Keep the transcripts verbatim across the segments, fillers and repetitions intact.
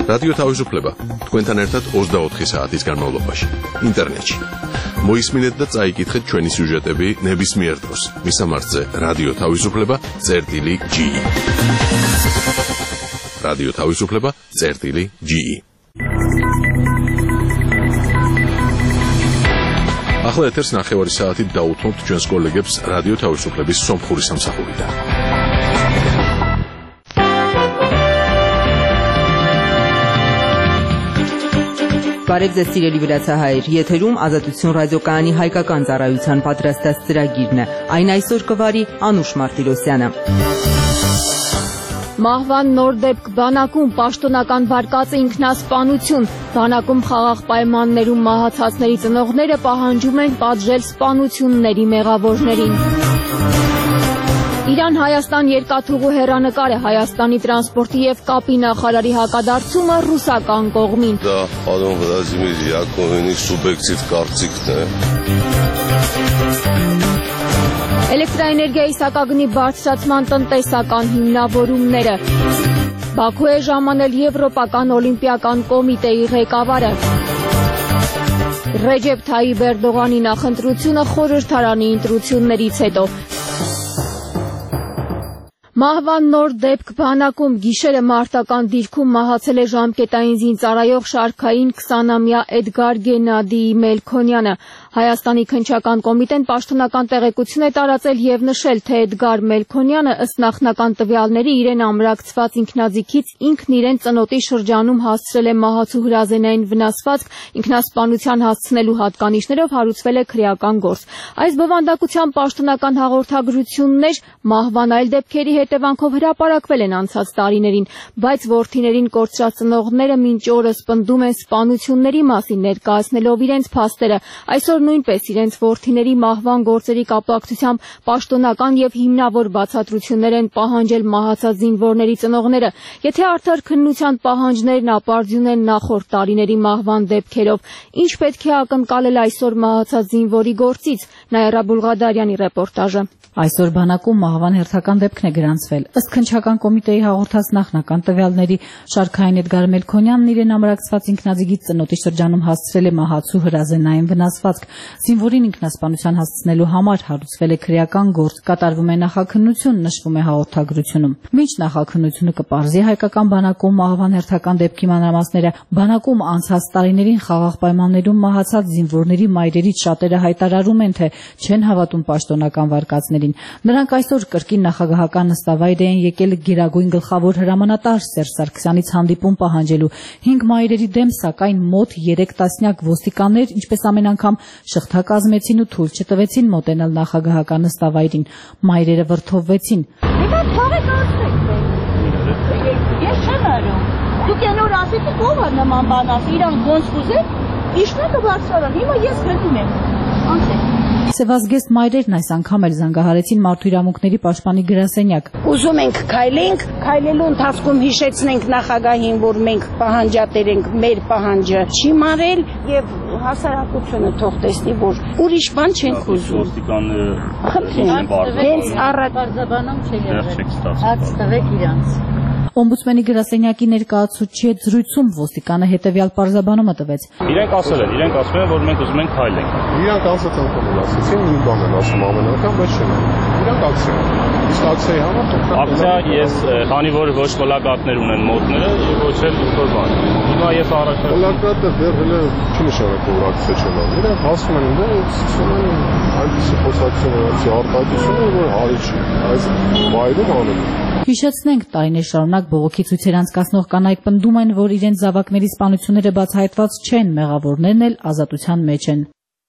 რადიო თავისუფლება თქვენთან ერთად ოცდაოთხი საათის განმავლობაში ინტერნეტში. მოისმინეთ და წაიკითხეთ ჩვენი სიუჟეტები ნებისმიერ დროს. მისამართზე რადიო თავისუფლება წერტილი ჯი ი. რადიო თავისუფლება წერტილი ჯი ი. ახლა ეთერს ნახევარი საათით დაუთმობთ ჩვენს კოლეგებს რადიო თავისუფლების სომხური სამსახურიდან. Բարև ձեզ սիրելի վրացահայեր, եթերում Ազատություն ռադիոկայանի հայկական ծառայության պատրաստած ծրագիրն է, այն այսօր կվարի Անուշ Մարտիրոսյանը։ Մահվան նոր դեպք բանակում պաշտոնական վարկած ինքնասպանություն, բանակում խաղաղ պայմաններում մահացածների ծնողները պահանջում են պատժել սպանությունների մեղավորներին։ Իրան-Հայաստան երկաթուղու հեռանկարը Հայաստանի տրանսպորտի և կապի նախարարի հակադարձումը ռուսական կողմին։ Դա պարոն Վլադիմիր Յակովինի սուբյեկտիվ կարծիքն է։ Էլեկտրաէներգիայի սակագնի բարձրացման տնտեսական հիմնավորումները։ Բաքու է ժամանել Եվրոպական օլիմպիական կոմիտեի ղեկավարը։ Ռեջեփ Թայիփ Էրդողանի նախընտրությունը խորհրդարանի ընտրություններից հետո։ Մահվան նոր դեպք բանակում գիշերը մարտական դիրքում մահացել է ժամկետային զինծառայող շարքային քսանամյա Էդգար Գենադիի Մելքոնյանը։ Հայաստանի քննչական կոմիտեն պաշտոնական տեղեկություն է տարածել և նշել, թե Էդգար Մելքոնյանը ըստ նախնական տվյալների իրեն ամրակցված ինքնաձիգից ինքն իրեն ծնոտի շրջանում հասցրել է մահացու հրազենային վնասվածք, ինքնասպանության հասցնելու հատկանիշներով հարուցվել է քրեական գործ։ Այս բովանդակության պաշտոնական հաղորդագրություններ մահվան այլ դեպքերի հետևանքով հրապարակվել են անցած տարիներին, բայց որդիներին կորցրած ծնողները մինչ օրս պնդում են սպանությունների մասին ներկայացնելով իրենց փաստերը, այսօր նույնպես իրենց որդիների մահվան գործերի կապակցությամբ պաշտոնական և հիմնավոր բացատրություններ են պահանջել մահացած զինվորների ծնողները, եթե արդար քննության պահանջներն ապարդյուն են նախորդ տարիների մահվան դեպքերով, ինչ պետք է ակնկալել այսօր մահացած զինվորի գործից, Նաիրա Բուլղադարյանի ռեպորտաժը։ Այսօր բանակում մահվան հերթական դեպքն է գրանցվել։ Ըստ քննչական կոմիտեի հաղորդած նախնական տվյալների, շարքային Էդգար Մելքոնյանն իրեն ամրակցված ինքնաձիգից ծնոտի շրջանում հասցրել է մահացու հրազենային վնասվածք։ Զինվորին ինքնասպանության հասցնելու համար հարուցվել է քրեական գործ, կատարվում է նախաքննություն, նշվում է հաղորդագրությունում։ Մինչ նախաքննությունը կպարզի հայկական բանակում մահվան հերթական դեպքի մանրամասները, բանակում անցած տարիներին խաղաղ պայմաններում մահացած զինվորների մայրերից շատերը հայտարարում են, թե չեն հավատում պաշտոնական վարկածներին։ Նրանք այսօր կրկին նախագահական նստավայր էին եկել գերագույն գլխավոր հրամանատար Սերժ Սարգսյանից հանդիպում պահանջելու։ Հինգ մայրերի դեմ, սակայն մոտ երեք տասնյակ ոստիկաններ, ինչպես ամեն անգամ, շղթա կազմեցին ու թույլ չտվեցին մոտենալ նախագահական նստավայրին։ Մայրերը վրդովվեցին։ Հետո թողեք ասեք։ Ես չեմ արում։ Դուք այնօր ասեք ով է նման բան ասի, իրան ոնց կուզեք, իշմեկը բարձրան, հիմա ես գտնում եմ։ Անցեք։ Սևազգեստ մայրերն այս անգամ էլ զանգահարեցին Մարդու իրավունքների պաշտպանի գրասենյակ։ Ուզում ենք քայլենք, քայլելու ընթացքում հիշեցնենք նախագահին, որ մենք պահանջատեր ենք, մեր պահանջը չի մարել եւ հասարակությունը թող տեսնի, որ ուրիշ բան չենք ուզում։ Հենց առատ բարձաբանում չի եղել։ Հաց տվեք իրանց։ Օմբուդսմենի գրասենյակի ներկայացուցիչ զրույցում ոստիկանը հետևյալ պարզաբանումը տվեց։ Իրենք ասել են, իրենք ասում են, որ մենք ուզում ենք քայլենք։ Իրանք ասած անգամ ասացին, նույն բանն են ասում ամեն անգամ, բայց չէ։ Իրանք ակցիա։ Իսկ ակցիայի համար ակցիա ես քանի որ ոչ կոլակատներ ունեն մոտները եւ ոչ էլ ինչ-որ բան։ Հիմա ես առաջ կոլակատը դեռ հələ չի նշանակում որ ակցիա չեն անում։ Իրանք ասում են, որ սկսում են այնպիսի խոսակցություն, այնպիսի արտահայտություն, որ հարի չի։ Այս վայրում անում են։ Հիշեցնենք, տարիներ շարունակ բողոքի ցույցեր անցկացնող կանայք պնդում են, որ իրենց զավակների սպանությունները բացահայտված չեն, մեղավորներն էլ ազատության մեջ են։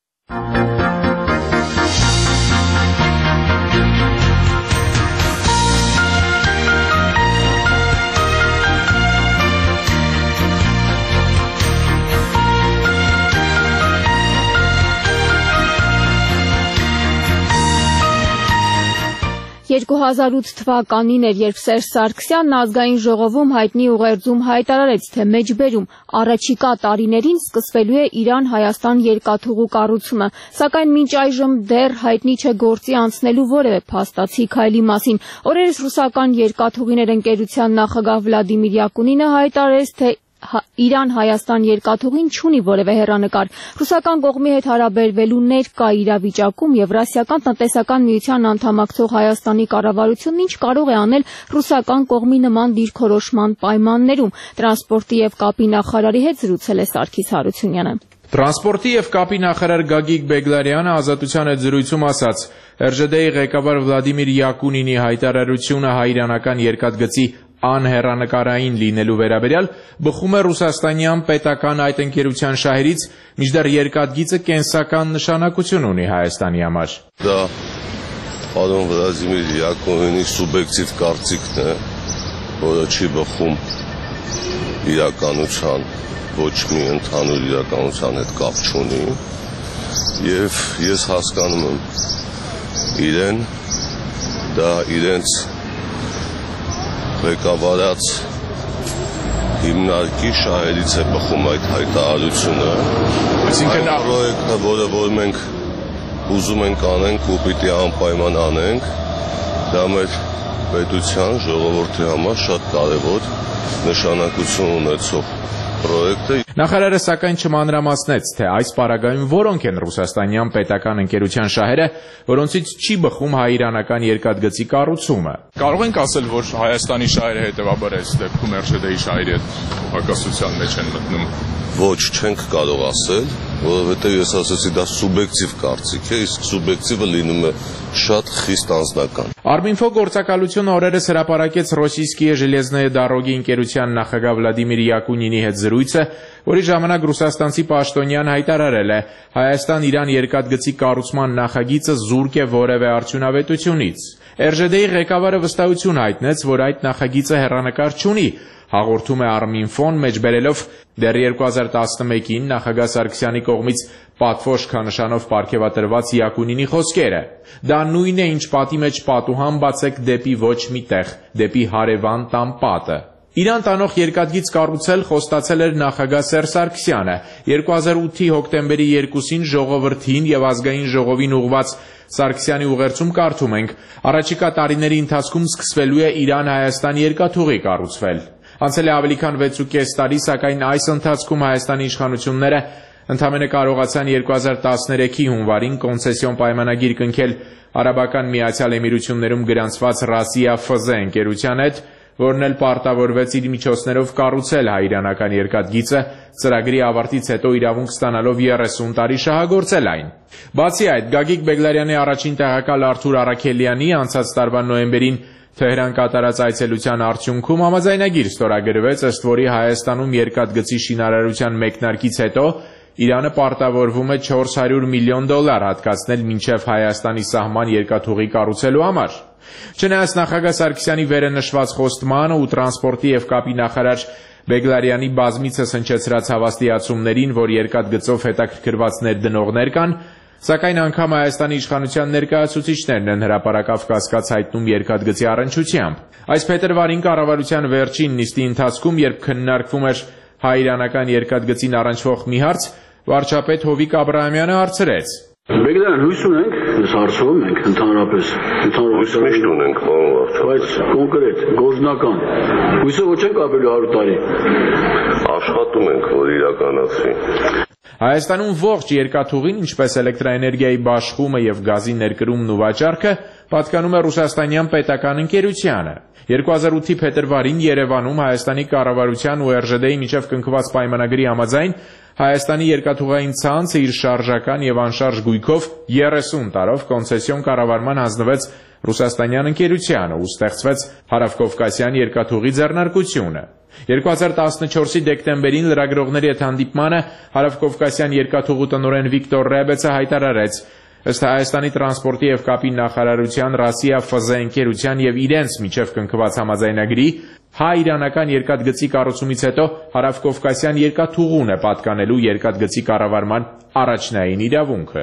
երկու հազար ութ թվականին էր, երբ Սերժ Սարգսյանն ազգային ժողովում հայտնի ուղերձում հայտարարեց, թե մեջբերում առաջիկա տարիներին սկսվելու է Իրան-Հայաստան երկաթուղու կառուցումը, սակայն մինչ այժմ դեռ հայտնի չէ գործի անցնելու որևէ փաստացի քայլի մասին։ Օրերս ռուսական երկաթուղիներ ընկերության նախագահ Վլադիմիր Յակունինը հայտարարեց, թե Իրան-Հայաստան երկաթուղին չունի որևէ հեռանկար։ Ռուսական կողմի հետ հարաբերվելու ներկա իրավիճակում Եվրասիական տնտեսական միության անդամակցող Հայաստանի կառավարությունն ինչ կարող է անել ռուսական կողմի նման դիրքորոշման պայմաններում։ Տրանսպորտի եւ կապի նախարարի հետ զրուցել է Սարգիս Հարությունյանը։ Տրանսպորտի եւ կապի նախարար Գագիկ Բեգլարյանը ազատության հետ զրույցում ասաց. Է Ռ Ժ Դ-ի ղեկավար Վլադիմիր Յակունինի հայտարարությունը հայ-իրանական երկաթգծի անհեռանկարային լինելու վերաբերյալ բխում է ռուսաստանյան պետական այդ ընկերության շահերից, մինչդեռ երկաթգիծը կենսական նշանակություն ունի Հայաստանի համար։ Դա պարոն Վլադիմիր Յակունինի սուբյեկտիվ կարծիքն է, որը չի բխում իրականության, ոչ մի ընդհանուր իրականության հետ կապ չունի, եւ ես հասկանում եմ իրեն, դա իրենց ղեկավարած հիմնարկի շահերից է բխում այդ հայտարարությունը, այսինքն պրոյեկտը, որը որ մենք ուզում ենք անենք ու պիտի անպայման անենք, դա մեր պետության, ժողովրդի համար շատ կարևոր նշանակություն ունեցող պրոյեկտ է։ Նախարարը սակայն չմանրամասնեց, թե այս պարագայում որոնք են ռուսաստանյան պետական ընկերության շահերը, որոնցից չի բխում հայ-իրանական երկաթգծի կառուցումը։ Կարող ենք ասել, որ Հայաստանի շահերը հետևաբար այս դեպքում Է Ռ Ժ Դ-ի շահերի հետ հակասության մեջ են մտնում։ Ոչ, չենք կարող ասել, որովհետև ես ասեցի դա սուբյեկտիվ կարծիք է, իսկ սուբյեկտիվը լինում է շատ խիստ անձնական։ Արմինֆո գործակալությունը օրերս հրապարակեց Ռոսիյսկիե Ժելեզնոյե Դարոգի ընկերության նախագահ Վլադիմիր Յակունինի հետ զրույցը, որի ժամանակ ռուսաստանցի պաշտոնյան հայտարարել է. Հայաստան-Իրան երկաթգծի կառուցման նախագիծը զուրկ է որևէ արդյունավետությունից։ Է Ռ Ժ Դ-ի ղեկավարը վստահություն հայտնեց, որ այդ նախագիծը հեռանկար չունի, հաղորդում է Արմինֆոն, մեջբերելով դեռ երկու հազար տասնմեկին նախագահ Սարգսյանի կողմից պատվոշքանշանով պարգևատրված Յակունինի խոսքերը։ Դա նույնն է, ինչ պատի մեջ պատուհան բացեք դեպի ոչ մի տեղ, դեպի հարևան տան պատը։ Իրան տանող երկաթգիծ կառուցել խոստացել էր նախագահ Սերժ Սարգսյանը։ երկու հազար ութի հոկտեմբերի երկուսին ժողովրդին եւ ազգային ժողովին ուղղված Սարգսյանի ուղերձում կարդում ենք. առաջիկա տարիների ընթացքում սկսվելու է Իրան-Հայաստան երկաթուղի կառուցվել։ Անցել է ավելի քան վեցուկես տարի, սակայն այս ընթացքում Հայաստանի իշխանությունները ընդամենը կարողացան երկու հազար տասներեքի հունվարին կոնցեսիոն պայմանագիր կնքել Արաբական Միացյալ Էմիրություններում գրանցված Ռասիա Ֆ Զ ընկերության հետ, որն էլ պարտավորվեց իր միջոցներով կառուցել հայ-իրանական երկաթգիծը, ծրագրի ավարտից հետո իրավունք ստանալով երեսուն տարի շահագործել այն։ Բացի այդ, Գագիկ Բեգլարյանի առաջին տեղակալ Արթուր Արաքելյանի անցած տարվա նոյեմբերին Թեհրան կատարած այցելության արդյունքում համաձայնագիր ստորագրվեց, ըստ որի Հայաստանում երկաթգծի շինարարության մեկնարկից հետո Իրանը պարտավորվում է չորս հարյուր միլիոն դոլար հատկացնել մինչև Հայաստանի սահման երկաթուղի կառուցելու համար։ Չնայած նախագահ Սարգսյանի վերը նշված խոստմանը ու տրանսպորտի եւ կապի նախարար Բեգլարյանի բազմիցս հնչեցրած հավաստիացումներին, որ երկաթգծով հետաքրքրված ներդնողներ կան, սակայն անգամ Հայաստանի իշխանության ներկայացուցիչներն են հրապարակավ կասկած հայտնում երկաթգծի առնչությամբ։ Այս փետրվարին կառավարության վերջին նիստի ընթացքում, երբ քննարկվում էր հայ-իրանական երկաթգծին առնչվող մի հարց, վարչապետ Հովիկ Աբրահամյանը հարցրեց. Բեգլարյան, հույս ունենք, ես հարցում ենք ընդհանրապես, հույս միշտ ունենք, պարոն վարչապետ, բայց կոնկրետ, գործնական, հույսը ոչ ենք ապրելու հարյուր տարի։ Աշխատում ենք, որ իրականացվի։ Հայաստանում ողջ երկաթուղին, ինչպես էլեկտրաէներգիայի բաշխումը եւ գազի ներկրումն ու վաճառքը, պատկանում է ռուսաստանյան պետական ընկերությանը։ երկու հազար ութի փետրվարին Երևանում Հայաստանի կառավարության ու Է Ռ Ժ Դ-ի միջև կնքված պայմանագրի համաձայն Հայաստանի երկաթուղային ցանցը իր շարժական եւ անշարժ գույքով երեսուն տարով կոնցեսիոն կառավարման հանձնվեց ռուսաստանյան ընկերությանը ու ստեղծվեց Հարավկովկասյան երկաթուղի ձեռնարկությունը։ երկու հազար տասնչորսի դեկտեմբերին լրագրողների հետ հանդիպմանը Հարավկովկասյան երկաթուղու տնօրեն Վիկտոր Ռեբեցը հայտարարեց. ըստ Հայաստանի տրանսպորտի եւ կապի նախարարության Ռասիա Ֆ Զ ընկերության եւ իրենց միջև կնքված համաձայնագրի հայ-իրանական երկաթգծի կառուցումից հետո Հարավկովկասյան երկաթուղուն է պատկանելու երկաթգծի կառավարման առաջնային իրավունքը։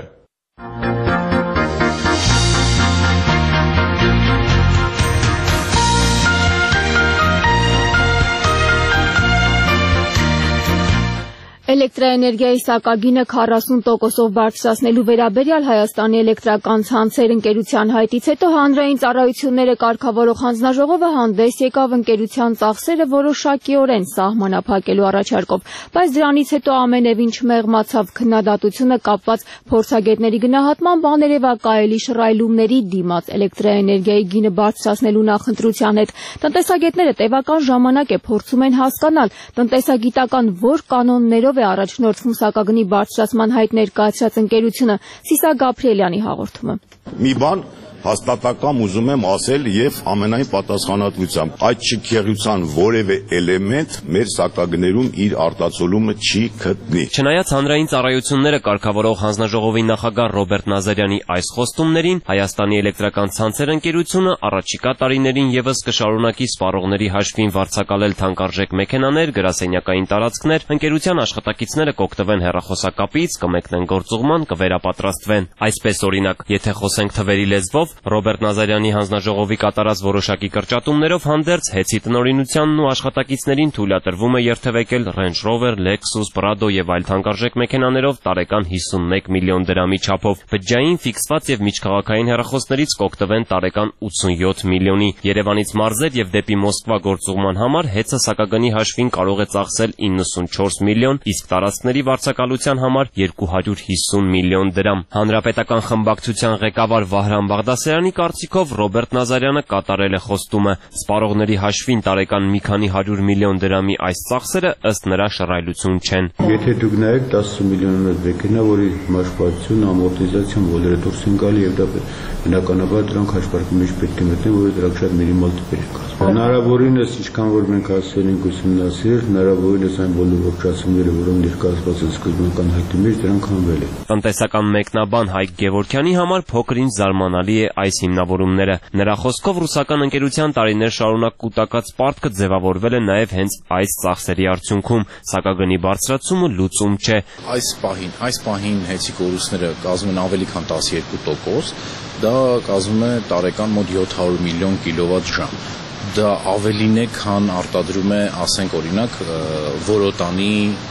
Էլեկտրաէներգիայի սակագինը քառասուն տոկոսով բարձրացնելու վերաբերյալ Հայաստանի էլեկտրական ցանցեր ընկերության հայտից հետո հանրային ծառայությունները կարգավորող հանձնաժողովը հանդես եկավ ընկերության ծախսերը որոշակիորեն սահմանափակելու առաջարկով, բայց դրանից հետո ամենևին չմեղմացավ քննադատությունը կապված փորձագետների գնահատմամբ աներևակայելի շռայլումների դիմաց էլեկտրաէներգիայի գինը բարձրացնելու նախընտրության հետ։ Տնտեսագետները տևական ժամանակ է փորձում են հասկանալ տնտեսագիտական որ կանոններով է առաջնորդվում սակագնի բարձրացման հայտ ներկայացրած ընկերությունը։ Սիսակ Գաբրիելյանի հաղորդումը։ Մի բան հաստատակամ ուզում եմ ասել եւ ամենայն պատասխանատվությամբ այդ շքեղության որևէ էլեմենտ մեր սակագներում իր արտացոլումը չի գտնի։ Չնայած հանրային ծառայությունները կարգավորող հանձնաժողովի նախագահ Ռոբերտ Նազարյանի այս խոստումներին, Հայաստանի էլեկտրական ցանցեր ընկերությունը առաջիկա տարիներին եւս կշարունակի սպառողների հաշվին վարձակալել թանկարժեք մեքենաներ, գրասենյակային տարածքներ, ընկերության աշխատակիցները կօգտվեն հեռախոսակապից, կմեկնեն գործուղման, կվերապատրաստվեն։ Այսպես օրինակ, եթե խոսենք թվերի լեզվով, Ռոբերտ Նազարյանի հանձնաժողովի կատարած որոշակի կրճատումներով հանդերձ հեծի տնօրինությանն ու աշխատակիցներին թույլատրվում է երթևեկել Range Rover, Lexus, Prado եւ այլ թանկարժեք մեքենաներով տարեկան հիսունմեկ միլիոն դրամի չափով։ Բջջային, ֆիքսված եւ միջքաղաքային հեռախոսներից կօգտվեն տարեկան ութսունյոթ միլիոնի։ Երևանից մարզեր եւ դեպի Մոսկվա գործուղման համար հեծը սակագնի հաշվին կարող է ծախսել իննսունչորս միլիոն, իսկ տարածքների վարձակալության համար երկու հարյուր հիսուն միլիոն դրամ։ Հանրապետական խմբակցության ղեկավար Վահրամ Բաղդասարյանի կարծիքով Ռոբերտ Նազարյանը կատարել է խոստումը։ Սպառողների հաշվին տարեկան մի քանի հարյուր միլիոն դրամի այս ծախսերը ըստ նրա շռայլություն չեն։ Եթե դուք նայեք տասը միլիոնով մեքենա, որի մաշվածություն, ամորտիզացիան բոլորը դուրս են գալի եւ դա բնականաբար դրանք հաշվարկի մեջ պետք է մտնեն, որը դրանք շատ մինիմալ տիպեր են կազմում։ Հնարավորինս ինչքան որ մենք ասել ենք ուսումնասիրել, հնարավորինս այն բոլոր ողջացումները, որոնք ներկայացված են սկզբնական հայտի մեջ, դրանք հանվել են։ Տնտեսական մեկնաբան Հայկ Գևորգյանի համար փոքր-ինչ զարմանալի է այս հիմնավորումները։ Նրա խոսքով ռուսական ընկերության տարիներ շարունակ կուտակած պարտքը ձևավորվել է նաև հենց այս ծախսերի արդյունքում, սակագնի բարձրացումը լուծում չէ։ Այս պահին, այս պահին հեծի կորուստները կազմում են ավելի քան տասներկու տոկոս, դա կազմում է տարեկան մոտ յոթ հարյուր միլիոն կիլովատ ժամ։ Դա ավելին է, քան արտադրում է, ասենք օրինակ, Որոտանի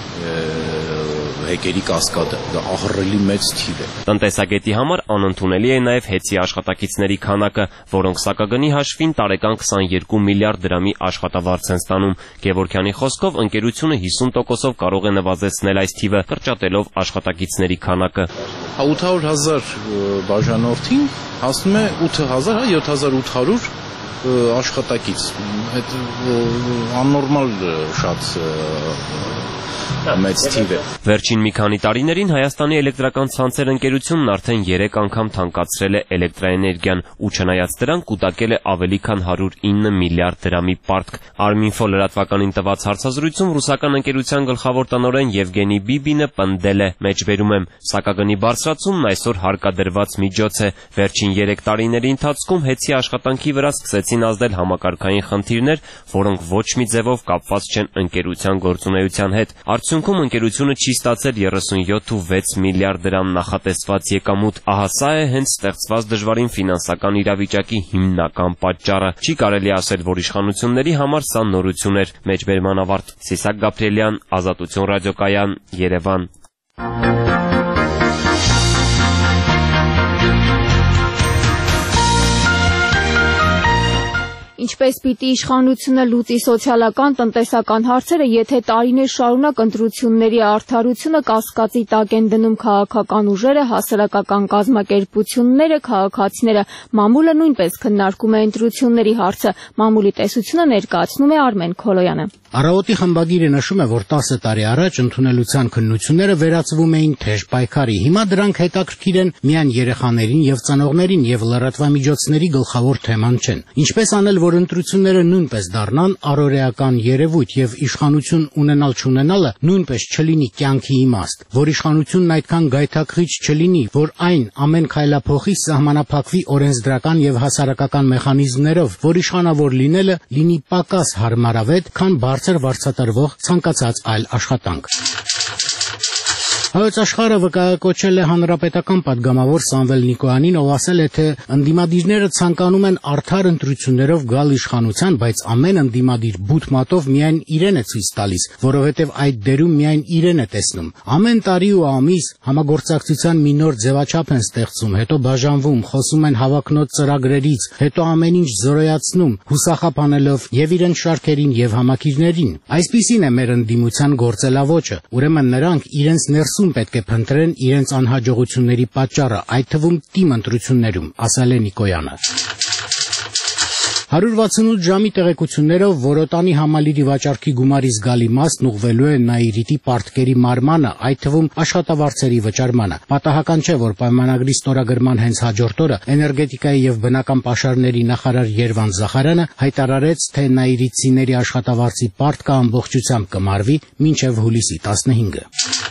հեկերի կասկադը, դա ահռելի մեծ թիվ է։ Տնտեսագետի համար անընդունելի է նաև հեծի աշխատակիցների քանակը, որոնք սակագնի հաշվին տարեկան քսաներկու միլիարդ դրամի աշխատավարձ են ստանում։ Գևորգյանի խոսքով ընկերությունը հիսուն տոկոսով կարող է նվազեցնել այս թիվը, կրճատելով աշխատակիցների քանակը։ ութ հարյուր հազար բաժանորդին հասնում է ութ հազար, յոթ հազար ութ հարյուր աշխատակից, այդ աննորմալ շատ մեծ թիվ է։ Վերջին մի քանի տարիներին Հայաստանի էլեկտրական ցանցեր ընկերությունն արդեն երեք անգամ թանկացրել է էլեկտրաէներգիան ու չնայած դրան կուտակել է ավելի քան հարյուր ինը միլիարդ դրամի պարտք։ Arminfo լրատվականին տված հարցազրույցում ռուսական ընկերության գլխավոր տնօրեն Եվգենի Բիբինը պնդել է. «Մեջբերում եմ, սակագնի բարձրացումն այսօր հարկադրված միջոց է։ Վերջին երեք տարիների ընթացքում հեծի աշխատանքի վրա սկսեցին ազդել համակարգային խնդիրներ, որոնք ոչ մի ձևով կապված չեն ընկերության գործունեության հետ։ Արդյունքում ընկերությունը չի ստացել երեսունյոթ ու վեց միլիարդ դրամ նախատեսված եկամուտ։ Ահա սա է հենց ստեղծված դժվարին ֆինանսական իրավիճակի հիմնական պատճառը։ Չի կարելի ասել, որ իշխանությունների համար սա նորություն էր»։ Մեջբերման ավարտ։ Սիսակ Գաբրիելյան, Ազատություն ռադիոկայան, Երևան։ Ինչպես պիտի իշխանությունը լուծի սոցիալական տնտեսական հարցերը, եթե տարիներ շարունակ ընտրությունների արդարությունը կասկածի տակ են դնում քաղաքական ուժերը, հասարակական կազմակերպությունները, քաղաքացիները, մամուլը նույնպես քննարկում է ընտրությունների հարցը։ Մամուլի տեսությունը ներկայացնում է Արմեն Քոլոյանը։ Առավոտի խմբագիրը նշում է, որ տասը տարի առաջ ընդունելության քննությունները վերածվում էին թեժ պայքարի։ Հիմա դրանք հետաքրքիր են միայն երեխաներին եւ ծնողներին եւ լրատվամիջոցների գլխավոր թեման չեն։ Ինչպես անել, որ ընտրությունները նույնպես դառնան առօրեական երևույթ եւ իշխանություն ունենալ-չունենալը նույնպես չլինի կյանքի իմաստ, որ իշխանությունն այդքան գայթակղիչ չլինի, որ այն ամեն քայլափոխի սահմանափակվի օրենսդրական եւ հասարակական մեխանիզմներով, որ իշխանավոր լինելը լինի պակաս հարմարավետ, քան բարձր վարձատրվող ցանկացած այլ աշխատանք։ Հայոց աշխարհը վկայակոչել է հանրապետական падգամավոր Սամվել Նիկոյանին, ով ասել է, թե ընդդիմադիրները ցանկանում են արդար ընտրություններով գալ իշխանության, բայց ամեն ընդդիմադիր բութ մատով միայն իրեն է ցույց տալիս, որովհետև այդ դերում միայն իրեն է տեսնում։ Ամեն տարի ու ամիս համագործակցության մի նոր ձևաչափ են ստեղծում, հետո բաժանվում, խոսում են հավակնոտ ծրագրերից, հետո ամեն ինչ զորոյացնում, հուսախաբ անելով եւ իրեն շարքերին եւ համակիրներին։ Այսպիսին է մեր ընդդիմության գործելավոճը։ Ուրեմն նրանք իրենց ներսում պետք է փնտրեն իրենց անհաջողությունների պատճառը, այդ թվում թիմ ընտրություններում, ասել է Նիկոյանը։ հարյուր վաթսունութ ժամի տեղեկություններով Որոտանի համալիրի վաճառքի գումարի զգալի մասն ուղղվելու է Նաիրիտի պարտքերի մարմանը, այդ թվում աշխատավարձերի վճարմանը։ Պատահական չէ, որ պայմանագրի ստորագրման հենց հաջորդ օրը էներգետիկայի եւ բնական պաշարների նախարար Երվանդ Զախարյանը հայտարարեց, թե նաիրիտցիների աշխատավարձի պարտքը ամբողջությամբ կմարվի մինչեւ հուլիսի տասնհինգը։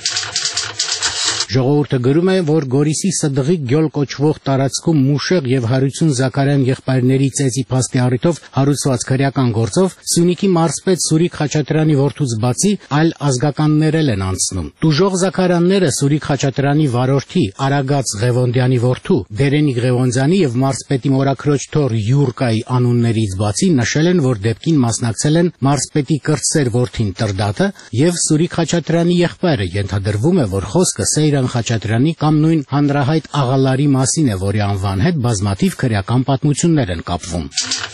Ժողովուրդը գրում է, որ Գորիսի Սդղի գյոլ կոչվող տարածքում Մուշեղ եւ Հարություն Զաքարյան եղբայրների ծեծի փաստի առիթով հարուցված քրեական գործով Սյունիքի մարզպետ Սուրիկ Խաչատրյանի որդուց բացի այլ ազգականներ են անցնում։ Տուժող Զաքարյանները Սուրիկ Խաչատրյանի վարորդի Արագած Ղևոնդյանի որդու Դերենիկ Ղևոնդյանի եւ մարզպետի մորաքրոջ թոր Յուրկայի անուններից բացի նշել են, որ դեպքին մասնակցել են մարզպետի կրտսեր որդին Տրդատը եւ Սուրիկ Խաչատրյանի եղբայրը։ Ենթադրվում է, որ խոսքը Սեյրան Խաչատրյանի կամ նույն հանրահայտ աղալարի մասին է, որի անվան հետ բազմաթիվ քրեական պատմություններ են կապվում։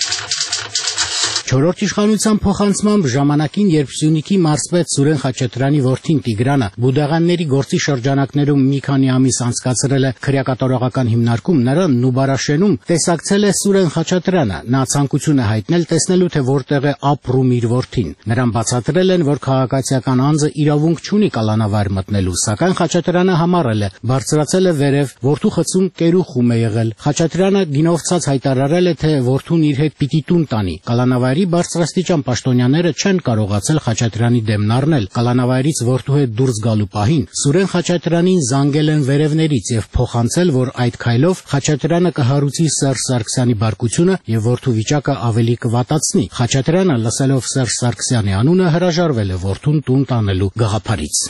Չորրորդ իշխանության փոխանցմամբ ժամանակին, երբ Սյունիքի մարզպետ Սուրեն Խաչատրյանի որդին Տիգրանը Բուդաղանների գործի շրջանակներում մի քանի ամիս անցկացրել է քրեակատորողական հիմնարկում, նրան Նուբարաշենում տեսակցել է Սուրեն Խաչատրյանը։ Նա ցանկություն է հայտնել տեսնելու, թե որտեղ է ապրում իր որդին։ Նրան բացատրել են, որ քաղաքացիական անձը իրավունք չունի կալանավար մտնելու, սակայն Խաչատրյանը համառել է, բարձրացել է վերև, որդու խցում կերուխում է եղել։ Խաչատրյանը գինովցած հայտարարել է, թե որդուն իր հետ պիտի տուն տանի։ Կալանավարի բարձրաստիճան պաշտոնյաները չեն կարողացել Խաչատրյանի դեմն առնել։ Կալանավայրից որդու հետ դուրս գալու պահին Սուրեն Խաչատրյանին զանգել են վերևներից եւ փոխանցել, որ այդ քայլով Խաչատրյանը կհարուցի Սերժ Սարգսյանի բարկությունը եւ որդու վիճակը ավելի կվատացնի։ Խաչատրյանը, լսելով Սերժ Սարգսյանի անունը, հրաժարվել է որդուն տուն տանելու գաղափարից։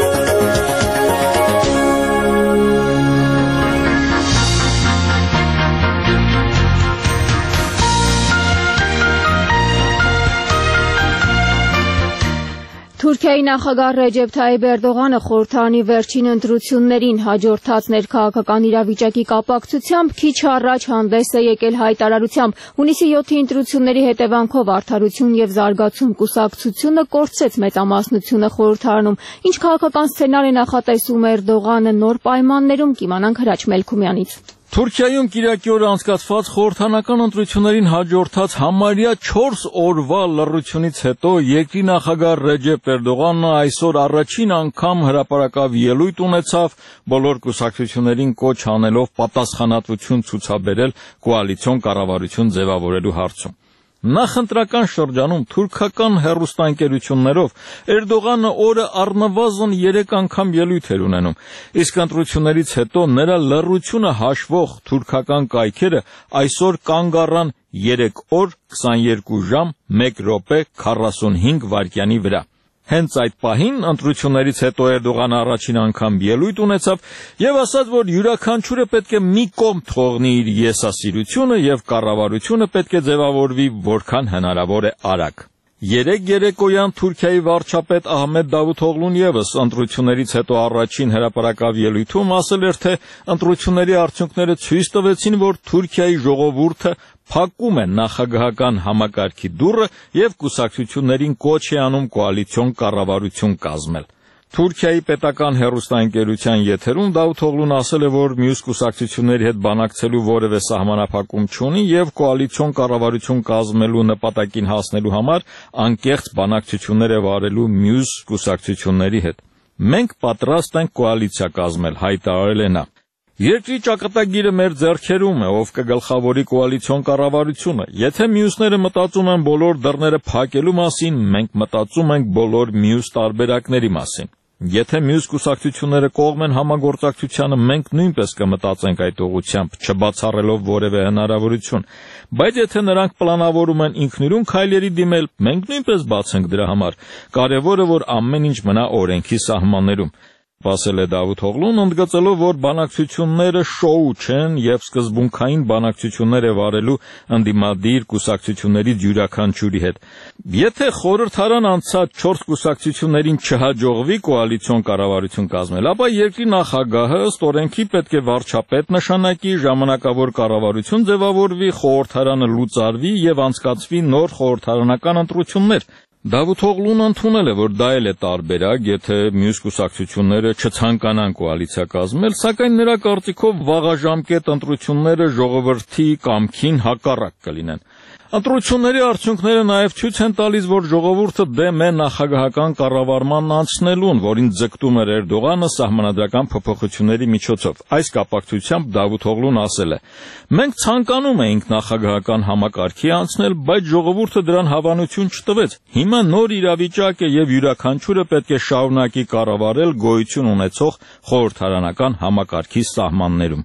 Թուրքիայի նախագահ Ռեջեփ Թայիփ Էրդողանը խորհրդարանի վերջին ընտրություններին հաջորդած ներքաղաքական իրավիճակի կապակցությամբ քիչ առաջ հանդես է եկել հայտարարությամբ։ Հունիսի յոթի ընտրությունների հետևանքով Արդարություն եւ զարգացում կուսակցությունը կորցրեց մեծամասնությունը խորհրդարանում։ Ինչ քաղաքական սցենար է նախատեսում Էրդողանը նոր պայմաններում, կիմանանք Հրաչ Մելքումյանից։ Թուրքիայում կիրակի օրը անցկացված խորհրդարանական ընտրություններին հաջորդած համարյա չորս օրվա լռությունից հետո երկրի նախագահ Ռեջեփ Էրդողանը այսօր առաջին անգամ հրապարակավ ելույթ ունեցավ, բոլոր կուսակցություններին կոչ անելով պատասխանատվություն ցուցաբերել կոալիցիոն կառավարություն ձևավորելու հարցում։ Նախընտրական շրջանում թուրքական հեռուստաընկերություններով Էրդողանը օրը առնվազն երեք անգամ ելույթ էր ունենում, իսկ ընտրություններից հետո նրա լռությունը հաշվող թուրքական կայքերը այսօր կանգ առան երեք օր, քսաներկու ժամ, մեկ րոպե, քառասունհինգ վայրկյանի վրա։ Հենց այդ պահին ընտրություններից հետո Էրդողանը առաջին անգամ ելույթ ունեցավ եւ ասաց, որ յուրաքանչյուրը պետք է մի կողմ թողնի իր եսասիրությունը եւ կառավարությունը պետք է ձևավորվի որքան հնարավոր է արագ։ Երեք երեկոյան Թուրքիայի վարչապետ Ահմեդ Դավութօղլուն եւս ընտրություններից հետո առաջին հրապարակավ ելույթում ասել էր, թե ընտրությունների արդյունքները ցույց տվեցին, որ Թուրքիայի ժողովուրդը փակում է նախագահական համակարգի դուռը եւ կուսակցություններին կոչ է անում կոալիցիոն կառավարություն կազմել։ Թուրքիայի պետական հեռուստաընկերության եթերում Դավութօղլուն ասել է, որ մյուս կուսակցությունների հետ բանակցելու որևէ սահմանափակում չունի եւ կոալիցիոն կառավարություն կազմելու նպատակին հասնելու համար անկեղծ բանակցություններ է վարելու մյուս կուսակցությունների հետ։ Մենք պատրաստ ենք կոալիցիա կազմել, հայտարարել է նա։ Երկրի ճակատագիրը մեր ձեռքերում է, ով կգլխավորի կոալիցիոն կառավարությունը։ Եթե մյուսները մտածում են բոլոր դռները փակելու մասին, մենք մտածում ենք բոլոր մյուս տարբերակների մասին։ Եթե մյուս կուսակցությունները կողմ են համագործակցությանը, մենք նույնպես կմտածենք այդ ուղղությամբ, չբացառելով որևէ հնարավորություն։ Բայց եթե նրանք պլանավորում են ինքնուրույն քայլերի դիմել, մենք նույնպես բաց ենք դրա համար։ Կարևորը, որ ամեն ինչ մնա օրենքի սահմաններում։ ասել է Դավութօղլուն, ընդգծելով, որ բանակցությունները շոու չեն եւ սկզբունքային բանակցություններ է վարելու ընդդիմադիր կուսակցություններից յուրաքանչյուրի հետ։ Եթե խորհրդարան անցած չորս կուսակցություններին չհաջողվի կոալիցիոն կառավարություն կազմել, ապա երկրի նախագահը ըստ օրենքի պետք է վարչապետ նշանակի, ժամանակավոր կառավարություն ձևավորվի, խորհրդարանը լուծարվի եւ անցկացվի նոր խորհրդարանական ընտրություններ։ Դավութօղլուն ընդունել է, որ դա էլ է տարբերակ, եթե մյուս կուսակցությունները չցանկանան կոալիցիա կազմել, սակայն նրա կարծիքով վաղաժամկետ ընտրությունները ժողովրդի կամքին հակառակ կլինեն։ Ընտրությունների արդյունքները նաև ցույց են տալիս, որ ժողովուրդը դեմ է նախագահական կառավարման անցնելուն, որին ձգտում էր Էրդողանը սահմանադրական փոփոխությունների միջոցով։ Այս կապակցությամբ Դավութօղլուն ասել է. «Մենք ցանկանում էինք նախագահական համակարգի անցնել, բայց ժողովուրդը դրան հավանություն չտվեց։ Հիմա նոր իրավիճակ է եւ յուրաքանչյուրը պետք է շարունակի կառավարել գոյություն ունեցող խորհրդարանական համակարգի սահմաններում»։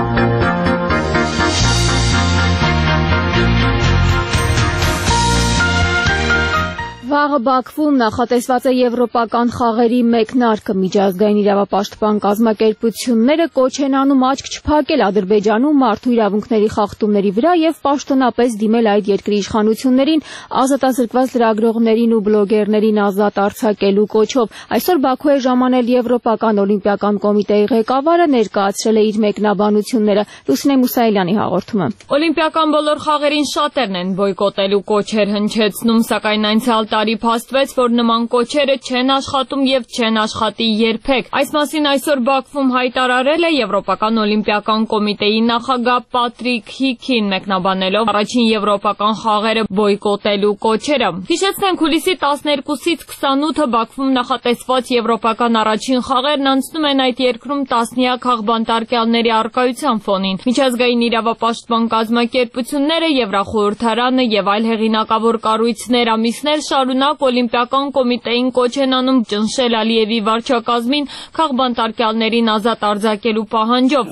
Վաղը Բաքվում նախատեսված է եվրոպական խաղերի մեկնարկը։ Միջազգային իրավապաշտպան կազմակերպությունները կոչ են անում աչք չփակել Ադրբեջանում մարդու իրավունքների խախտումների վրա եւ պաշտոնապես դիմել այդ երկրի իշխանություններին ազատազրկված լրագրողներին ու բլոգերներին ազատ արձակելու կոչով։ Այսօր Բաքու է ժամանել Եվրոպական օլիմպիական կոմիտեի ղեկավարը, ներկայացրել է իր մեկնաբանությունները։ Լուսինե Մուսայելյանի հաղորդումը։ Օլիմպիական բոլոր խաղերին շատերն են բոյկոտելու կոչեր հնչեցնում, սակայն այնցյալ տարի փաստվեց, որ նման կոչերը չեն աշխատում եւ չեն աշխատի երբեք։ Այս մասին այսօր Բաքվում հայտարարել է Եվրոպական օլիմպիական կոմիտեի նախագահ Պատրիկ Հիքին, մեկնաբանելով առաջին եվրոպական խաղերը բոյկոտելու կոչերը։ Հիշեցնենք, հուլիսի տասներկուսից քսանութը Բաքվում նախատեսված եվրոպական առաջին խաղերն անցնում են այդ երկրում տասնյակ աղբանտարկյալների առկայության ֆոնին։ Միջազգային իրավապաշտպան կազմակերպությունները, Եվրախորհրդարանը եւ այլ հեղինակավոր կառույցներ ամիսներ շարունակ օլիմպիական կոմիտեին կոչ են անում ճնշել Ալիևի վարչակազմին քաղբանտարկյալներին ազատ արձակելու պահանջով։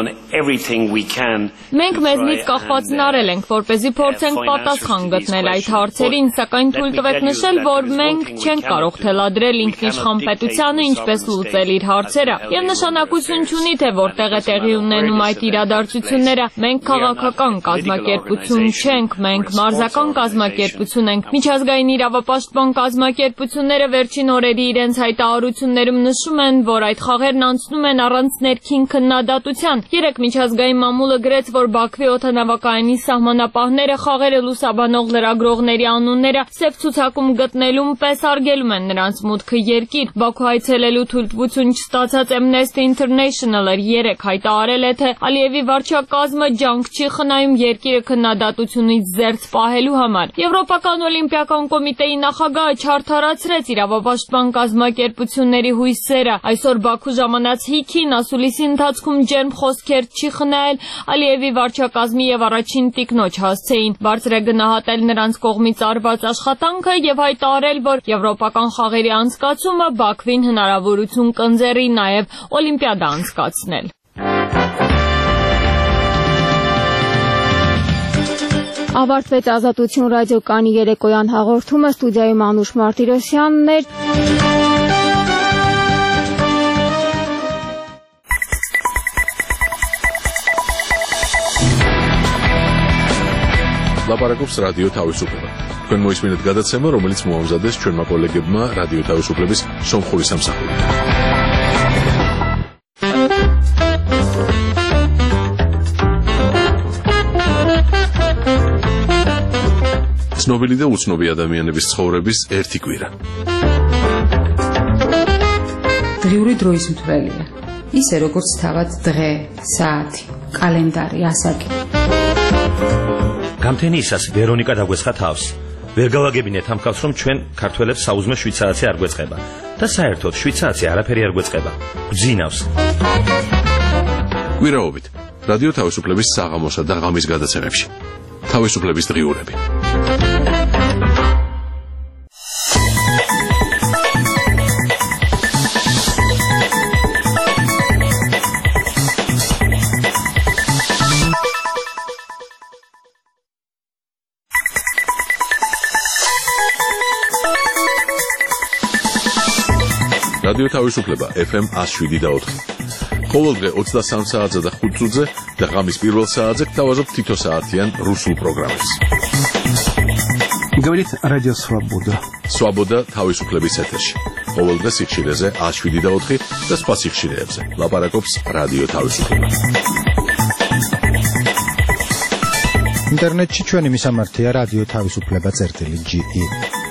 Մենք մեզնից կախվածն արել ենք, որպեսզի փորձենք պատասխան գտնել այդ հարցերին, սակայն թույլ տվեք նշել, որ մենք չենք կարող թելադրել ինքնիշխան պետությանը ինչպես լուծել իր հարցերը, եւ նշանակություն չունի, թե որտեղ է տեղի ունենում այդ իրադարձությունները։ Մենք քաղաքական կազմակերպություն չենք, մենք մարզական կազմակերպություն ենք։ Միջազգային իրավապաշտպան կազմակերպությունները վերջին օրերի իրենց հայտարարություններում նշում են, որ այդ խաղերն անցնում են առանց ներքին քննադատության։ Երեք միջազգային մամուլը գրեց, որ Բաքվի օդանավակայանի սահմանապահները խաղերը լուսաբանող լրագրողների անունները սև ցուցակում գտնելուն պես արգելում են նրանց մուտքը երկիր։ Բաքու այցելելու թույլտվություն չստացած Amnesty International-ը երեք հայտարարել է, թե Ալիևի վարչակազմը ջանք չի խնայում երկիրը քննադատությունից զերծ պահելու համար։ Եվրոպական օլիմպիական կոմիտեի նախագահը չարդարացրեց իրավապաշտպան կազմակերպությունների հույսերը։ Այսօր Բաքու ժամանած Հիքին ասուլիսի ընթացքում ջերմ խոսքեր չի խնայել Ալիևի վարչակազմի եւ առաջին տիկնոջ հասցեին։ Բարձր է գնահատել նրանց կողմից արված աշխատանքը եւ հայտարարել, որ եվրոպական խաղերի անցկացումը Բաքվին հնարավորություն կընձեռի նաեւ օլիմպիադա անցկացնել։ Ավարտվեց Ազատություն ռադիոկայանի երեկոյան հաղորդումը, ստուդիայում Անուշ Մարտիրոսյանն էր։ Լապարակობს ռադիո Թավիսուկլեբը։ Თქვენ მოისმინეთ გადაცემა, რომელიც მოამზადეს ჩვენმა კოლეგებმა რადიო თავისუფლების სომხური სამსახურით. ცნობილი და უცნობი ადამიანების ცხოვრების ერთი კვირა. დღიური დროის მთვრელია. ისე როგორც თავად დღე, საათი, კალენდარი, ასაკი. გამთენიისას ვერონიკა დაგვესხა თავს. ვერ გავაგებინეთ ამ ხალხს, რომ ჩვენ ქართველებს საუზმე შვიცარացი არ გვეწყება და საერთოდ შვიცარացი არაფერი არ გვეწყება. გძინავს. კვირაობით რადიო თავისუფლების საღამოსა და ღამის გადაცემებში. თავისუფლების დღიურები. რადიო თავისუფლება ეფ ემ one oh seven და four. ყოველდღე ოცდასამ საათზე და ხუთ წუთზე და ღამის პირველ საათზე გთავაზობთ თითო საათიან რუსულ პროგრამებს. Говорит Радио Свобода. Свобода თავისუფლების ეთერში. ყოველდღე სიხშირეზე one oh seven და four და სხვა სიხშირეებზე. ლაპარაკობს რადიო თავისუფლება. ინტერნეტში ჩვენი მისამართია რადიო თავისუფლება წერტილი ჯი ი.